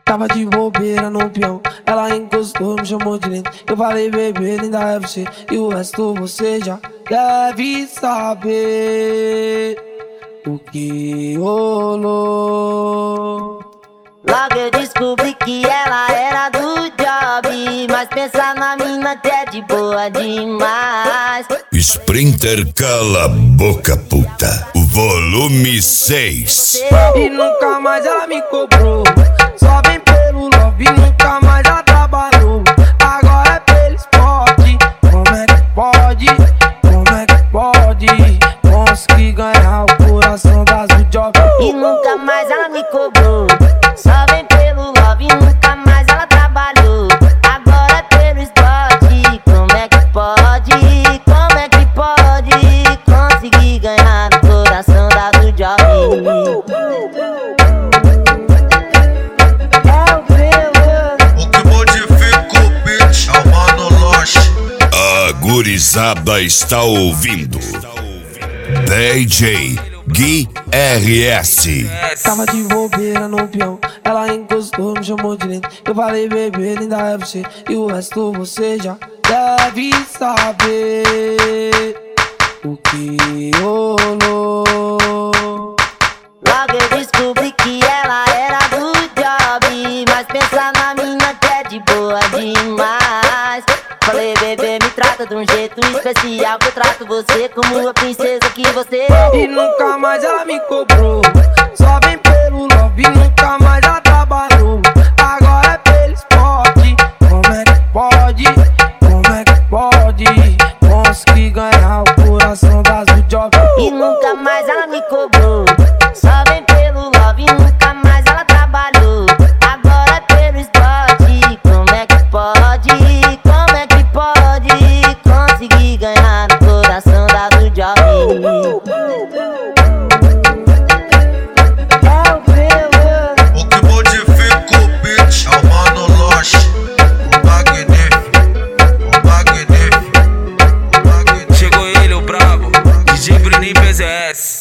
Tava de bobeira no peão, ela encostou, me chamou de lindo. Eu falei, bebê, linda é você, e o resto você já deve saber o que rolou. Logo eu descobri que ela era do job, mas pensa na mina que é de boa demais. Sprinter cala a boca, puta. O volume 6. E nunca mais ela me cobrou, só vem pelo love, nunca mais ela trabalhou. Agora é pelo esporte, como é que pode? Como é que pode conseguir ganhar o coração das do job? E nunca mais ela me cobrou, só vem pelo love, nunca mais ela trabalhou. Agora é pelo esporte, como é que pode? Como é que pode conseguir ganhar o coração da do job? O que modifica o beat é o Mano Loche. A gurizada está ouvindo DJ Gui RS. Tava de bobeira no peão, ela encostou, me chamou de lindo. Eu falei, bebê, linda é você, e o resto você já deve saber o que rolou. Logo eu descobri que ela era do job, mas pensa na mina que é de boa demais. Falei, bebê, me trata de um jeito especial, que eu trato você como a princesa que você é. E nunca mais ela me cobrou, só vem pelo love, nunca mais ela trabalhou. Agora é pelo esporte, como é que pode? Como é que pode conseguir ganhar o coração das do job? E nunca mais ela me cobrou, só vem pelo love, nunca mais ela trabalhou. Agora é pelo esporte, como é que pode? Como é que pode conseguir ganhar o coração da do job? O que modifica o beat é o Mano Loche. O magnífico, o magnífico, o magnífico. Chegou ele, o brabo, DJ Bruninho PZS.